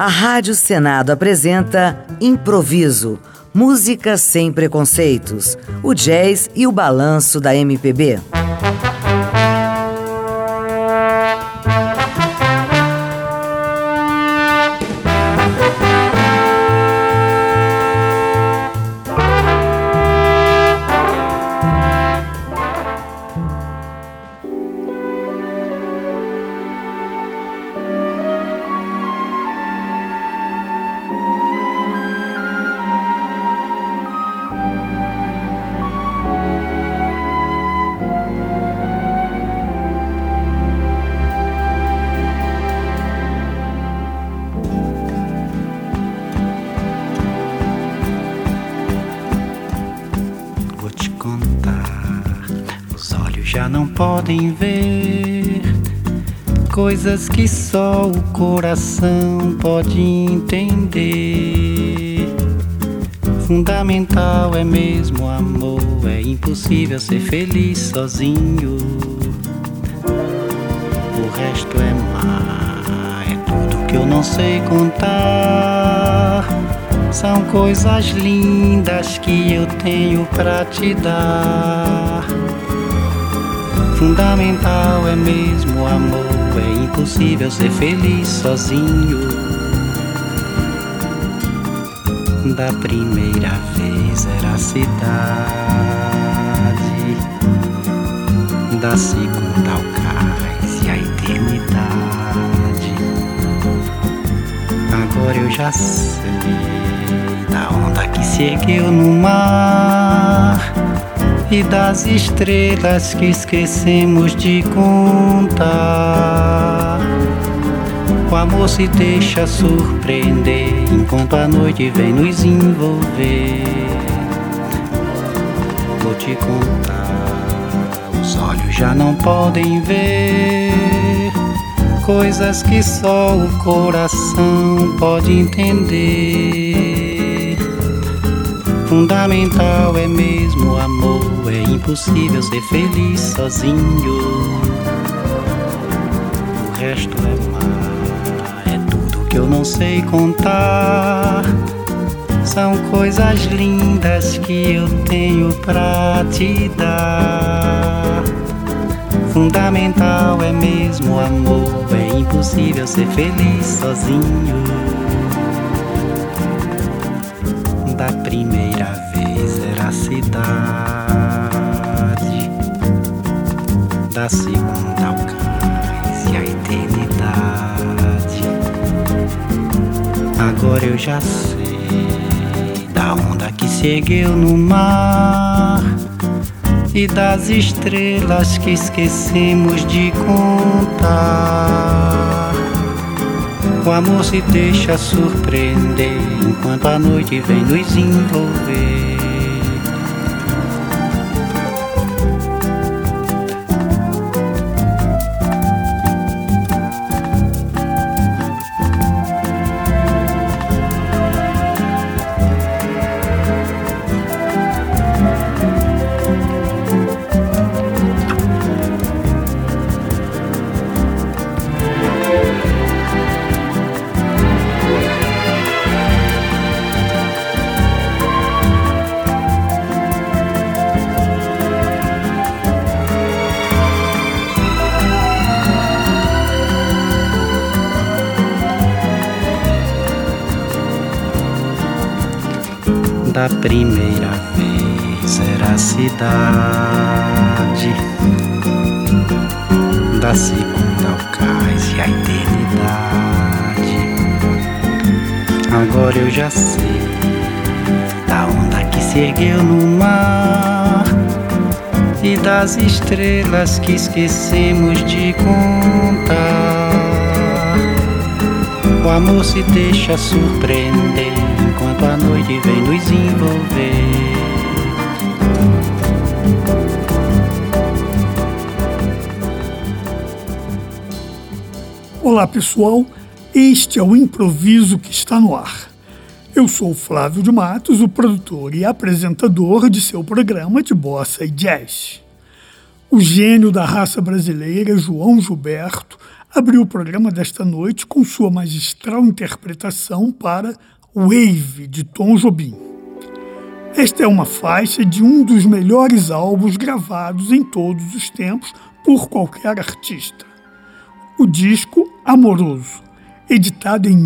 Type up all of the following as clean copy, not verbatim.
A Rádio Senado apresenta Improviso, música sem preconceitos, o jazz e o balanço da MPB. Já não podem ver coisas que só o coração pode entender. Fundamental é mesmo o amor, é impossível ser feliz sozinho. O resto é mar, é tudo que eu não sei contar. São coisas lindas que eu tenho pra te dar. Fundamental é mesmo o amor, é impossível ser feliz sozinho. Da primeira vez era a cidade, da segunda ao cais e a eternidade. Agora eu já sei da onda que se ergueu no mar e das estrelas que esquecemos de contar. O amor se deixa surpreender enquanto a noite vem nos envolver. Vou te contar, os olhos já não podem ver coisas que só o coração pode entender. Fundamental é mesmo o amor, é impossível ser feliz sozinho. O resto é mar, é tudo que eu não sei contar. São coisas lindas que eu tenho pra te dar. Fundamental é mesmo o amor, é impossível ser feliz sozinho. Da primeira vez era a cidade, da segunda ao cais e a eternidade. Agora eu já sei da onda que se ergueu no mar e das estrelas que esquecemos de contar. O amor se deixa surpreender enquanto a noite vem nos envolver. Da primeira vez era a cidade, da segunda ao cais e a eternidade. Agora eu já sei da onda que se ergueu no mar e das estrelas que esquecemos de contar. O amor se deixa surpreender enquanto a noite vem nos envolver. Olá pessoal, este é o Improviso que está no ar. Eu sou Flávio de Matos, o produtor e apresentador de seu programa de bossa e jazz. O gênio da raça brasileira, João Gilberto, abriu o programa desta noite com sua magistral interpretação para Wave, de Tom Jobim. Esta é uma faixa de um dos melhores álbuns gravados em todos os tempos por qualquer artista. O disco Amoroso, editado em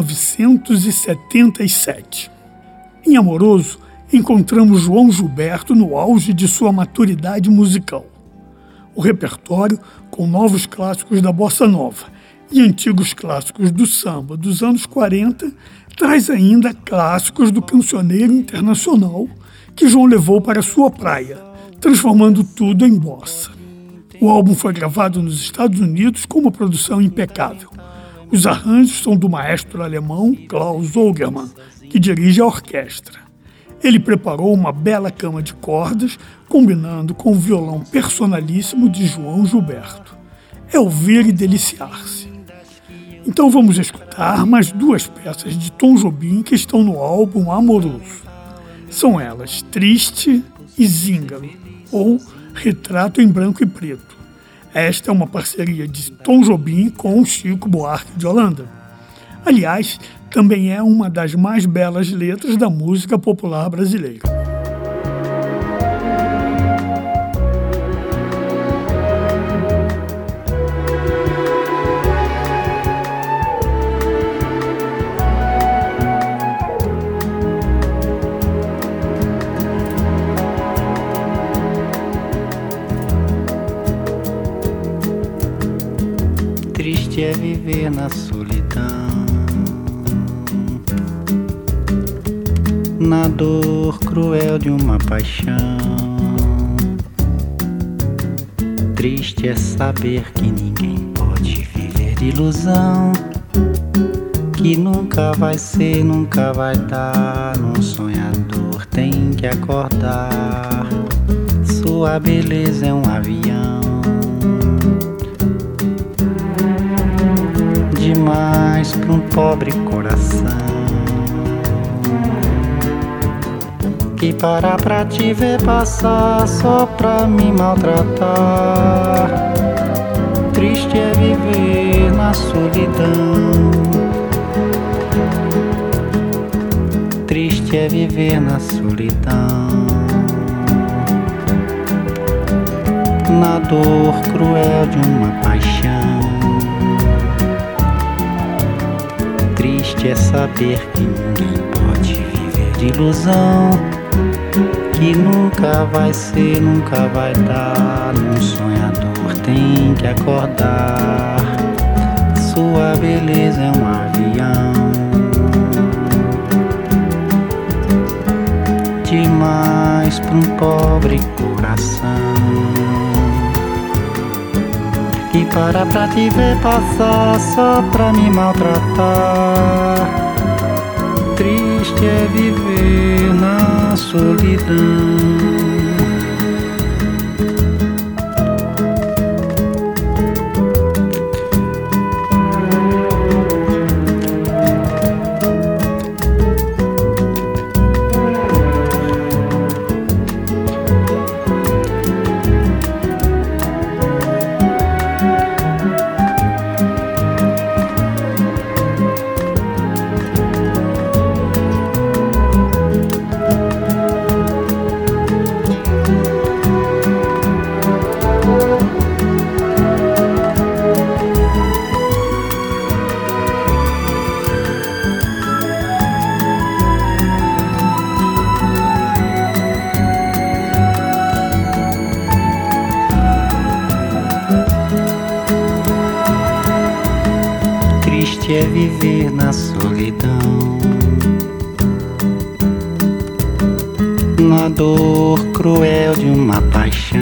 1977. Em Amoroso, encontramos João Gilberto no auge de sua maturidade musical. O repertório, com novos clássicos da bossa nova e antigos clássicos do samba dos anos 40, traz ainda clássicos do cancioneiro internacional que João levou para sua praia, transformando tudo em bossa. O álbum foi gravado nos Estados Unidos com uma produção impecável. Os arranjos são do maestro alemão Klaus Ogerman, que dirige a orquestra. Ele preparou uma bela cama de cordas, combinando com o violão personalíssimo de João Gilberto. É ouvir e deliciar-se. Então vamos escutar mais duas peças de Tom Jobim que estão no álbum Amoroso. São elas Triste e Zíngaro, ou Retrato em Branco e Preto. Esta é uma parceria de Tom Jobim com Chico Buarque de Holanda. Aliás, também é uma das mais belas letras da música popular brasileira. Triste é viver na solidão, na dor cruel de uma paixão. Triste é saber que ninguém pode viver de ilusão, que nunca vai ser, nunca vai dar. Um sonhador tem que acordar. Sua beleza é um avião, demais para um pobre coração, que para pra te ver passar só pra me maltratar. Triste é viver na solidão, triste é viver na solidão, na dor cruel de uma paixão. Triste é saber que ninguém pode viver de ilusão, que nunca vai ser, nunca vai dar. Um sonhador tem que acordar. Sua beleza é um avião, demais para um pobre coração, que para pra te ver passar só pra me maltratar. Triste é viver na solidão. Triste é viver na solidão, na dor cruel de uma paixão.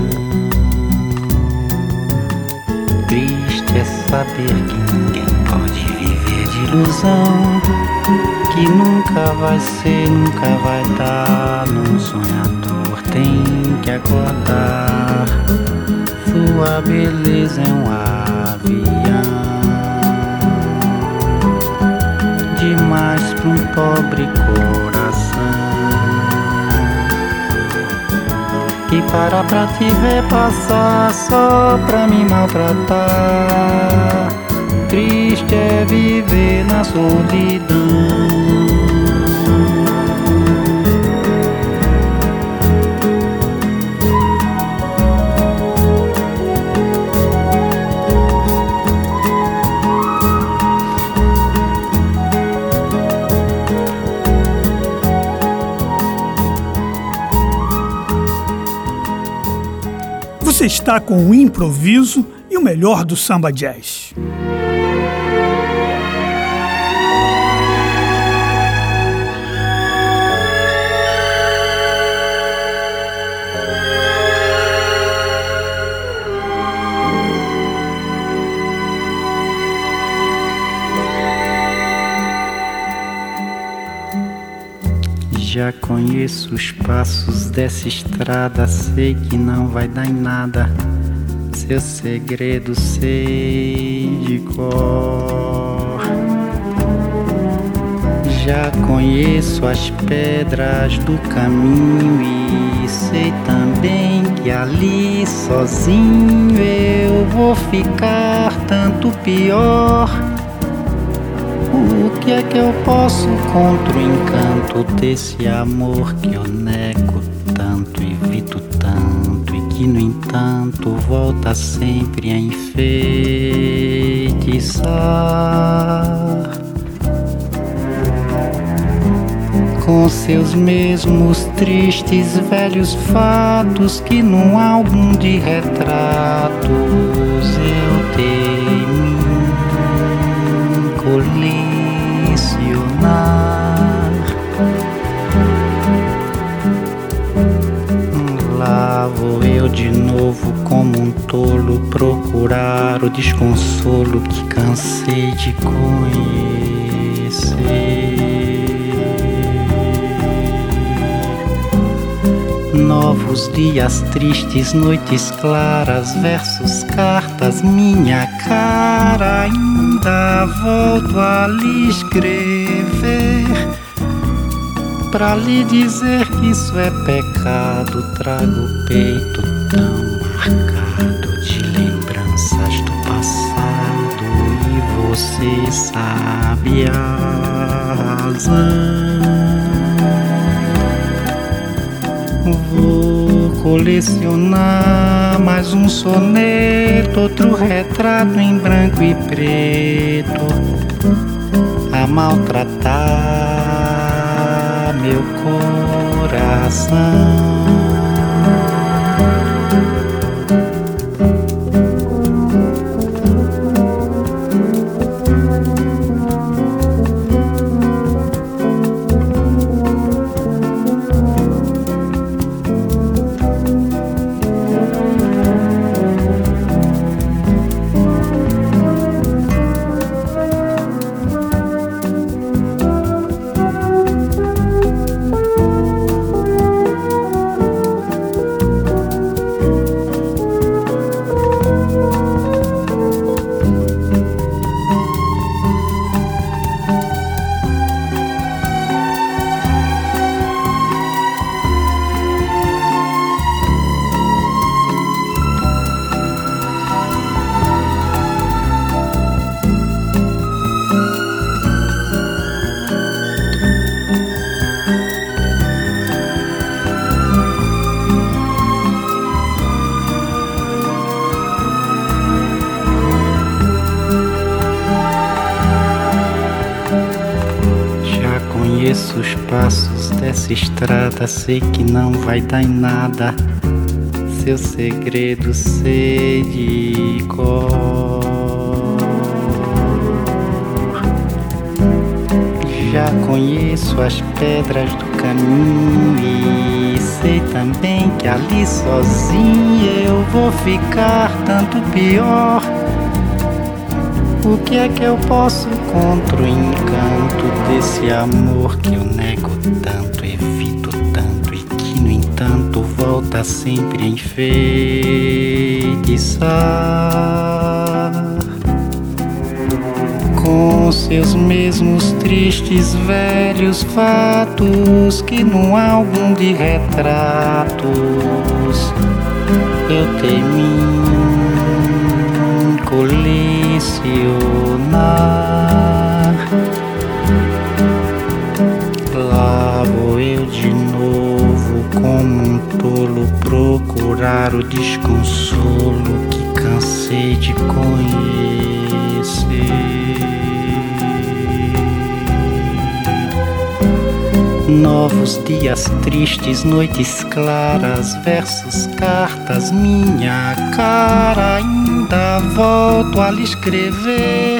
Triste é saber que ninguém pode viver de ilusão, que nunca vai ser, nunca vai dar. Um sonhador tem que acordar. Sua beleza é um avião, demais para um pobre coração, que para pra te ver passar só pra me maltratar. triste é viver na solidão. Você está com o improviso e o melhor do samba jazz. Já conheço os passos dessa estrada, sei que não vai dar em nada. Seu segredo sei de cor. Já conheço as pedras do caminho e sei também que ali sozinho eu vou ficar tanto pior. O que é que eu posso contra o encanto desse amor que eu nego tanto, evito tanto e que no entanto volta sempre a enfeitiçar com seus mesmos tristes velhos fatos que num álbum de retratos eu temi colicionar. Lá vou eu de novo como um tolo procurar o desconsolo que cansei de conhecer. Novos dias tristes, noites claras, versos, cartas, minha cara. Ainda volto a lhe escrever pra lhe dizer que isso é pecado. Trago o peito tão marcado de lembranças do passado e você sabe a razão. Vou colecionar mais um soneto, outro retrato em branco e preto, a maltratar meu coração. Conheço os passos dessa estrada, sei que não vai dar em nada. Seu segredo sei de cor. Já conheço as pedras do caminho e sei também que ali sozinho eu vou ficar tanto pior. O que é que eu posso contra o encanto desse amor que eu nego tanto, evito tanto e que no entanto volta sempre a enfeitiçar com seus mesmos tristes velhos fatos que num álbum de retratos eu temi colher. mencionar. Lá vou eu de novo, como um tolo, procurar o desconsolo que cansei de conhecer. Novos dias tristes, noites claras, versos, cartas, minha cara. Ainda volto a lhe escrever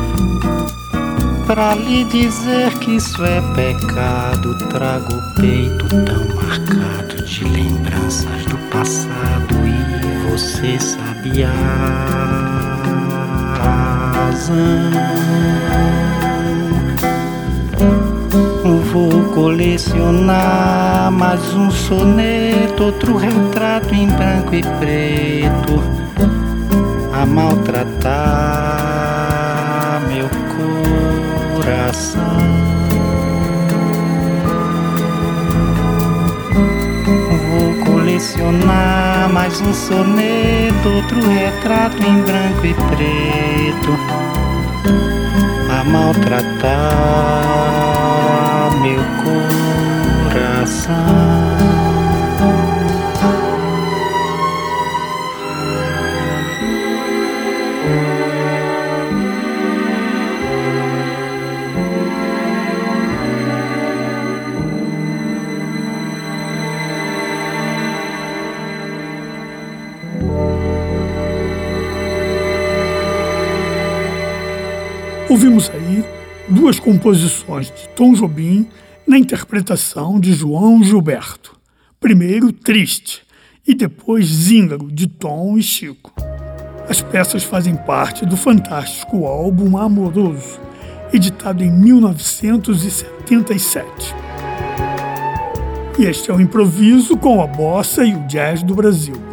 pra lhe dizer que isso é pecado. Trago o peito tão marcado de lembranças do passado, e você sabe a razão. Vou colecionar mais um soneto, outro retrato em branco e preto, a maltratar meu coração. Vou colecionar mais um soneto, outro retrato em branco e preto, a maltratar meu coração. Ouvimos aí duas composições de Tom Jobim na interpretação de João Gilberto. Primeiro Triste e depois Zíngaro, de Tom e Chico. As peças fazem parte do fantástico álbum Amoroso, editado em 1977. E este é o Improviso com a bossa e o jazz do Brasil.